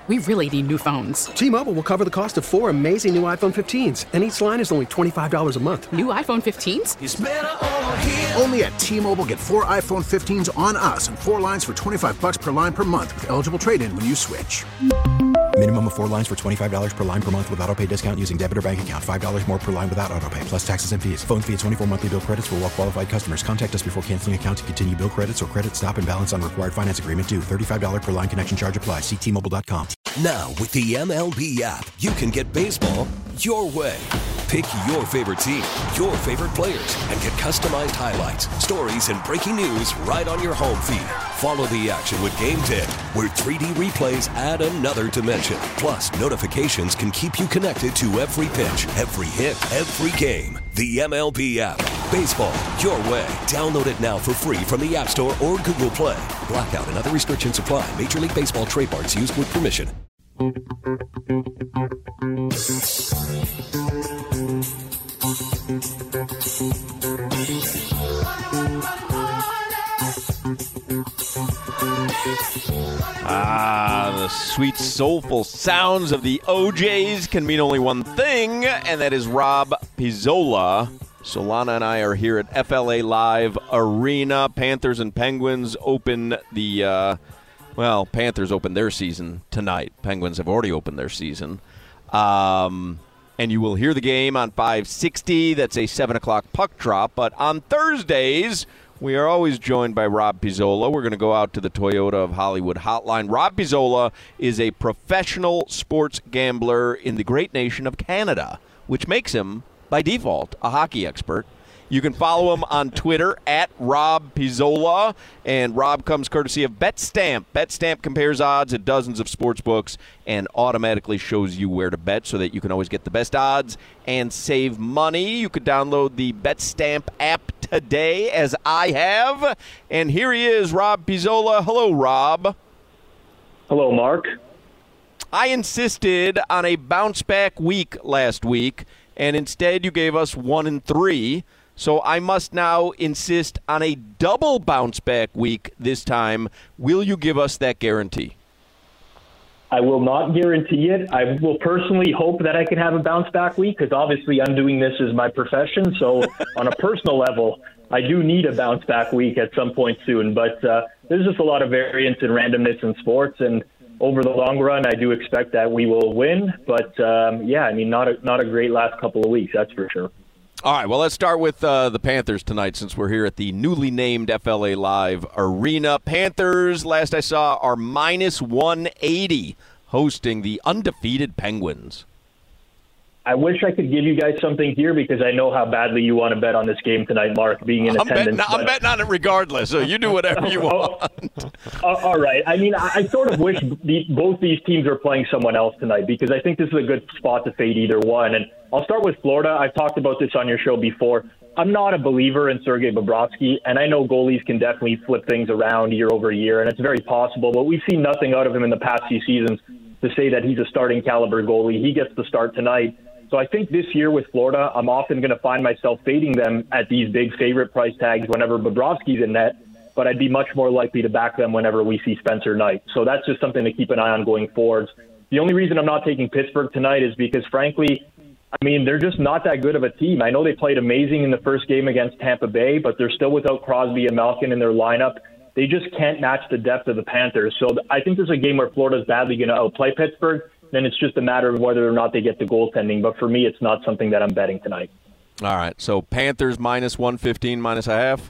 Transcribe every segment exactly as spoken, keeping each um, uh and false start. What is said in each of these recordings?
We really need new phones. T-Mobile will cover the cost of four amazing new iPhone fifteens, and each line is only twenty-five dollars a month. New iPhone fifteens? It's better over here. Only at T-Mobile, get four iPhone fifteens on us and four lines for twenty-five dollars per line per month with eligible trade-in when you switch. Minimum of four lines for twenty-five dollars per line per month with autopay discount using debit or bank account. five dollars more per line without autopay, plus taxes and fees. Phone fee at twenty-four monthly bill credits for well-qualified customers. Contact us before canceling account to continue bill credits or credit stop and balance on required finance agreement due. thirty-five dollars per line connection charge applies. See T Mobile dot com. Now, with the M L B app, you can get baseball your way. Pick your favorite team, your favorite players, and get customized highlights, stories, and breaking news right on your home feed. Follow the action with Game Day, where three D replays add another dimension. Plus, notifications can keep you connected to every pitch, every hit, every game. The M L B app. Baseball your way. Download it now for free from the App Store or Google Play. Blackout and other restrictions apply. Major League Baseball trademarks used with permission. Ah, the sweet, soulful sounds of the O Js can mean only one thing, and that is Rob Pizzola. Solana and I are here at F L A Live Arena. Panthers and Penguins open the, uh, well, Panthers open their season tonight. Penguins have already opened their season. Um, and you will hear the game on five sixty. That's a seven o'clock puck drop. But on Thursdays, we are always joined by Rob Pizzola. We're going to go out to the Toyota of Hollywood hotline. Rob Pizzola is a professional sports gambler in the great nation of Canada, which makes him, by default, a hockey expert. You can follow him on Twitter at Rob Pizzola, and Rob comes courtesy of BetStamp. BetStamp compares odds at dozens of sports books and automatically shows you where to bet so that you can always get the best odds and save money. You could download the BetStamp app today, as I have. And here he is, Rob Pizzola. Hello, Rob. Hello, Mark. I insisted on a bounce-back week last week, and instead you gave us one and three. So I must now insist on a double bounce-back week this time. Will you give us that guarantee? I will not guarantee it. I will personally hope that I can have a bounce-back week because obviously I'm doing this as my profession. So on a personal level, I do need a bounce-back week at some point soon. But uh, there's just a lot of variance and randomness in sports. And over the long run, I do expect that we will win. But, um, yeah, I mean, not a, not a great last couple of weeks, that's for sure. All right, well, let's start with uh, the Panthers tonight since we're here at the newly named F L A Live Arena. Panthers, last I saw, are minus one eighty hosting the undefeated Penguins. I wish I could give you guys something here because I know how badly you want to bet on this game tonight, Mark, being in I'm attendance. Betting, I'm betting on it regardless, so you do whatever you want. All right. I mean, I, I sort of wish the, both these teams are playing someone else tonight because I think this is a good spot to fade either one. And I'll start with Florida. I've talked about this on your show before. I'm not a believer in Sergei Bobrovsky, and I know goalies can definitely flip things around year over year, and it's very possible, but we've seen nothing out of him in the past few seasons to say that he's a starting caliber goalie. He gets the start tonight. So I think this year with Florida, I'm often going to find myself fading them at these big favorite price tags whenever Bobrovsky's in net, but I'd be much more likely to back them whenever we see Spencer Knight. So that's just something to keep an eye on going forwards. The only reason I'm not taking Pittsburgh tonight is because, frankly, I mean, they're just not that good of a team. I know they played amazing in the first game against Tampa Bay, but they're still without Crosby and Malkin in their lineup. They just can't match the depth of the Panthers. So I think there's a game where Florida's badly going to outplay Pittsburgh. Then it's just a matter of whether or not they get the goaltending. But for me, it's not something that I'm betting tonight. All right. So Panthers minus one fifteen, minus a half?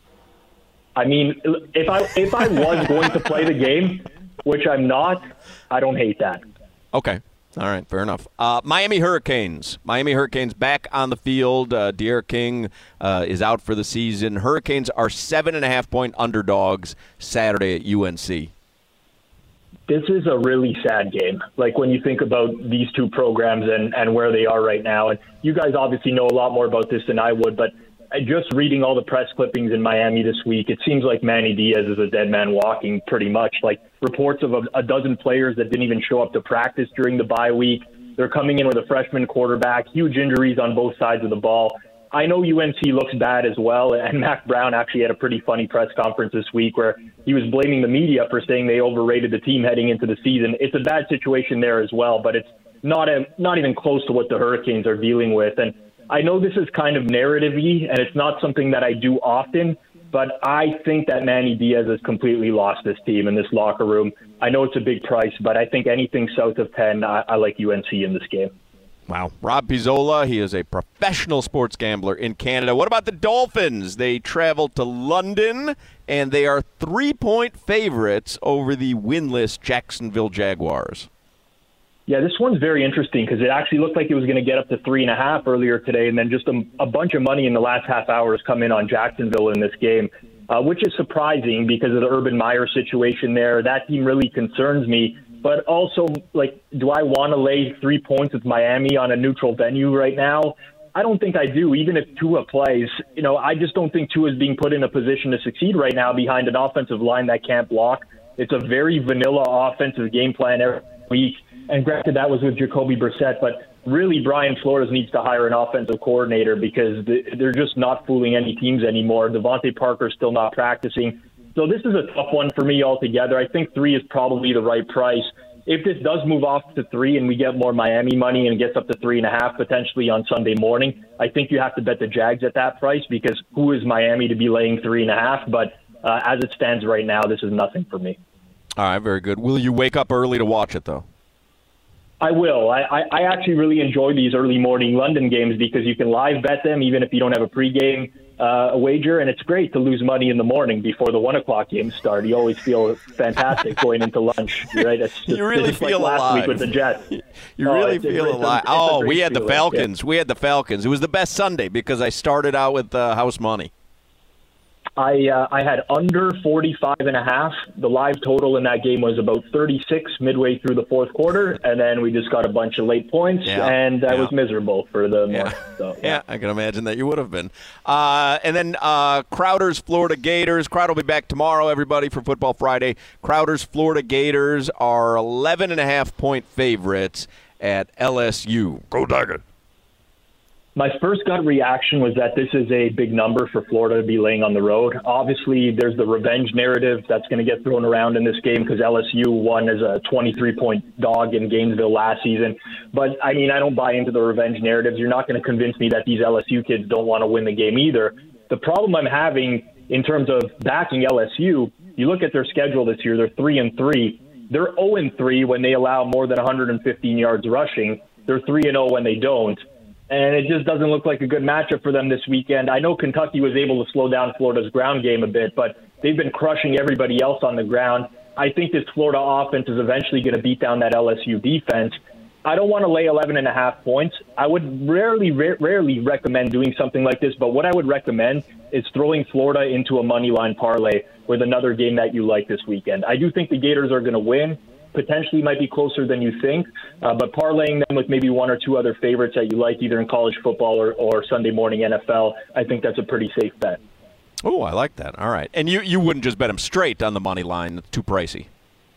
I mean, if I if I was going to play the game, which I'm not, I don't hate that. Okay. All right. Fair enough. Uh, Miami Hurricanes. Miami Hurricanes back on the field. Uh, De'Aaron King uh, is out for the season. Hurricanes are seven and a half point underdogs Saturday at U N C. This is a really sad game. Like when you think about these two programs and, and where they are right now, and you guys obviously know a lot more about this than I would, but just reading all the press clippings in Miami this week, it seems like Manny Diaz is a dead man walking pretty much. Like reports of a, a dozen players that didn't even show up to practice during the bye week. They're coming in with a freshman quarterback, huge injuries on both sides of the ball. I know U N C looks bad as well, and Mac Brown actually had a pretty funny press conference this week where he was blaming the media for saying they overrated the team heading into the season. It's a bad situation there as well, but it's not a, not even close to what the Hurricanes are dealing with. And I know this is kind of narrative-y, and it's not something that I do often, but I think that Manny Diaz has completely lost this team in this locker room. I know it's a big price, but I think anything south of ten, I, I like U N C in this game. Wow. Rob Pizzola, he is a professional sports gambler in Canada. What about the Dolphins? They travel to London, and they are three-point favorites over the winless Jacksonville Jaguars. Yeah, this one's very interesting because it actually looked like it was going to get up to three and a half earlier today, and then just a, a bunch of money in the last half hour has come in on Jacksonville in this game, uh, which is surprising because of the Urban Meyer situation there. That team really concerns me. But also, like, do I want to lay three points with Miami on a neutral venue right now? I don't think I do, even if Tua plays. You know, I just don't think Tua is being put in a position to succeed right now behind an offensive line that can't block. It's a very vanilla offensive game plan every week. And granted, that was with Jacoby Brissett, but really Brian Flores needs to hire an offensive coordinator because they're just not fooling any teams anymore. Devontae Parker's still not practicing. So this is a tough one for me altogether. I think three is probably the right price. If this does move off to three and we get more Miami money and it gets up to three and a half potentially on Sunday morning, I think you have to bet the Jags at that price because who is Miami to be laying three and a half? But uh, as it stands right now, this is nothing for me. All right, very good. Will you wake up early to watch it, though? I will. I, I, I actually really enjoy these early morning London games because you can live bet them even if you don't have a pregame uh, wager, and it's great to lose money in the morning before the one o'clock games start. You always feel fantastic going into lunch, right? It's just, you really it's feel like last alive. week with the Jets. You oh, really it's, feel it's, alive. It's a, it's oh, we had the feeling. Falcons. Yeah. We had the Falcons. It was the best Sunday because I started out with uh, house money. I uh, I had under forty-five and a half. The live total in that game was about thirty-six midway through the fourth quarter, and then we just got a bunch of late points, yeah. and I yeah. was miserable for the yeah. month. So, yeah. yeah, I can imagine that you would have been. Uh, and then uh, Crowder's Florida Gators. Crowder will be back tomorrow, everybody, for Football Friday. Crowder's Florida Gators are eleven and a half point favorites at L S U. Go Tigers. My first gut reaction was that this is a big number for Florida to be laying on the road. Obviously, there's the revenge narrative that's going to get thrown around in this game because L S U won as a twenty-three point dog in Gainesville last season. But, I mean, I don't buy into the revenge narratives. You're not going to convince me that these L S U kids don't want to win the game either. The problem I'm having in terms of backing L S U, you look at their schedule this year, they're three and three. They're oh and three when they allow more than one hundred fifteen yards rushing. They're three and oh when they don't. And it just doesn't look like a good matchup for them this weekend. I know Kentucky was able to slow down Florida's ground game a bit, but they've been crushing everybody else on the ground. I think this Florida offense is eventually going to beat down that L S U defense. I don't want to lay eleven and a half points. I would rarely, ra- rarely recommend doing something like this, but what I would recommend is throwing Florida into a money line parlay with another game that you like this weekend. I do think the Gators are going to win. Potentially might be closer than you think, uh, but parlaying them with maybe one or two other favorites that you like either in college football or, or Sunday morning N F L, I think that's a pretty safe bet. Oh, I like that. All right. And you, you wouldn't just bet them straight on the money line. It's too pricey.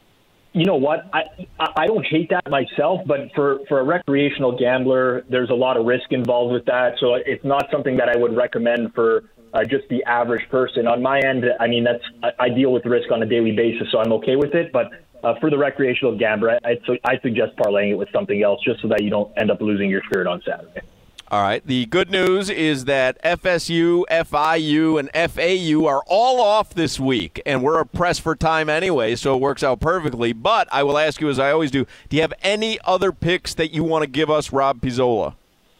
You know what? I I don't hate that myself, but for, for a recreational gambler, there's a lot of risk involved with that, so it's not something that I would recommend for uh, just the average person. On my end, I mean, that's I, I deal with risk on a daily basis, so I'm okay with it, but Uh, for the recreational gambler, I, I suggest parlaying it with something else just so that you don't end up losing your shirt on Saturday. All right. The good news is that F S U, F I U, and F A U are all off this week, and we're pressed for time anyway, so it works out perfectly. But I will ask you, as I always do, do you have any other picks that you want to give us, Rob Pizzola?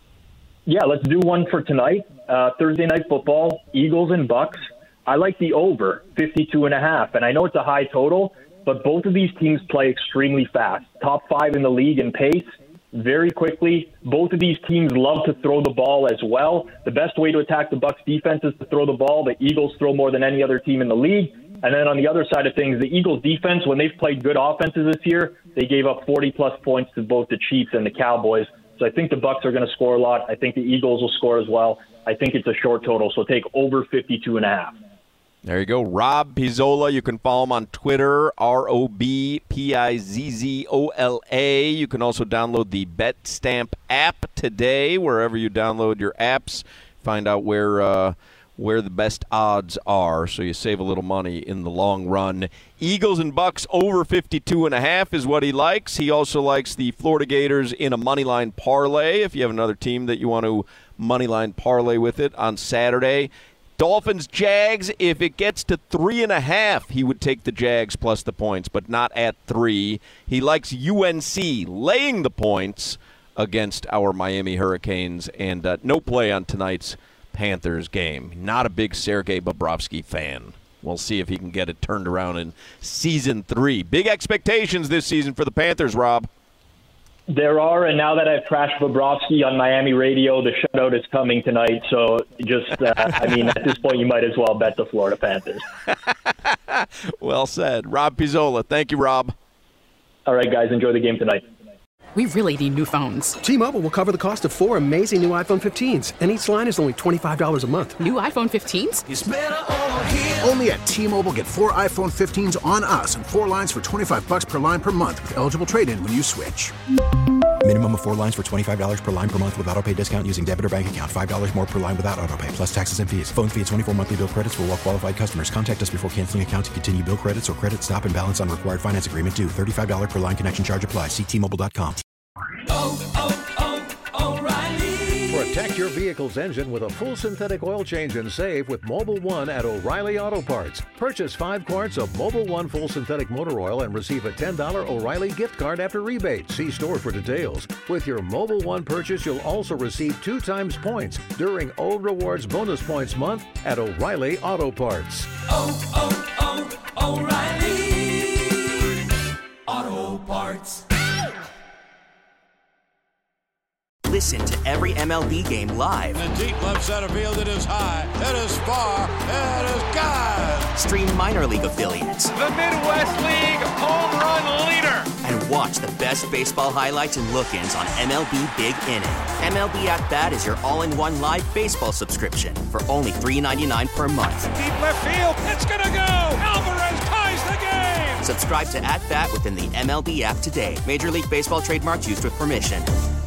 Yeah, let's do one for tonight. Uh, Thursday Night Football, Eagles and Bucks. I like the over, fifty-two and a half, and I know it's a high total, but both of these teams play extremely fast. Top five in the league in pace, very quickly. Both of these teams love to throw the ball as well. The best way to attack the Bucs defense is to throw the ball. The Eagles throw more than any other team in the league. And then on the other side of things, the Eagles defense, when they've played good offenses this year, they gave up forty-plus points to both the Chiefs and the Cowboys. So I think the Bucs are going to score a lot. I think the Eagles will score as well. I think it's a short total, so take over fifty-two and a half. There you go. Rob Pizzola. You can follow him on Twitter, R O B P I Z Z O L A. You can also download the BetStamp app today, wherever you download your apps. find out where uh, where the best odds are, so you save a little money in the long run. Eagles and Bucks over fifty-two and a half is what he likes. He also likes the Florida Gators in a moneyline parlay, if you have another team that you want to moneyline parlay with it on Saturday. Dolphins, Jags, if it gets to three and a half, he would take the Jags plus the points, but not at three. He likes U N C laying the points against our Miami Hurricanes, and uh, no play on tonight's Panthers game. Not a big Sergei Bobrovsky fan. We'll see if he can get it turned around in season three. Big expectations this season for the Panthers, Rob. There are, and now that I've trashed Bobrovsky on Miami radio, the shutout is coming tonight. So just, uh, I mean, at this point, you might as well bet the Florida Panthers. Well said. Rob Pizzola. Thank you, Rob. All right, guys, enjoy the game tonight. We really need new phones. T-Mobile will cover the cost of four amazing new iPhone fifteens, and each line is only twenty-five dollars a month. New iPhone fifteens? It's better over here. Only at T-Mobile, get four iPhone fifteens on us and four lines for twenty-five bucks per line per month with eligible trade-in when you switch. Minimum of four lines for twenty-five dollars per line per month with autopay discount using debit or bank account. five dollars more per line without autopay, plus taxes and fees. Phone fee at twenty-four monthly bill credits for well-qualified customers. Contact us before canceling account to continue bill credits or credit stop and balance on required finance agreement due. thirty-five dollars per line connection charge applies. See T Mobile dot com. Oh, oh, oh, O'Reilly. Protect your vehicle's engine with a full synthetic oil change and save with Mobil one at O'Reilly Auto Parts. Purchase five quarts of Mobil one full synthetic motor oil and receive a ten dollars O'Reilly gift card after rebate. See store for details. With your Mobil one purchase, you'll also receive two times points during O Rewards Bonus Points Month at O'Reilly Auto Parts. Oh, oh, oh, O'Reilly Auto Parts. Listen to every M L B game live. In the deep left center field, it is high, it is far, it is gone. Stream minor league affiliates. The Midwest League home run leader. And watch the best baseball highlights and look-ins on M L B Big Inning. M L B At Bat is your all-in-one live baseball subscription for only three dollars and ninety-nine cents per month. Deep left field, it's gonna go. Alvarez ties the game. Subscribe to At Bat within the M L B app today. Major League Baseball trademarks used with permission.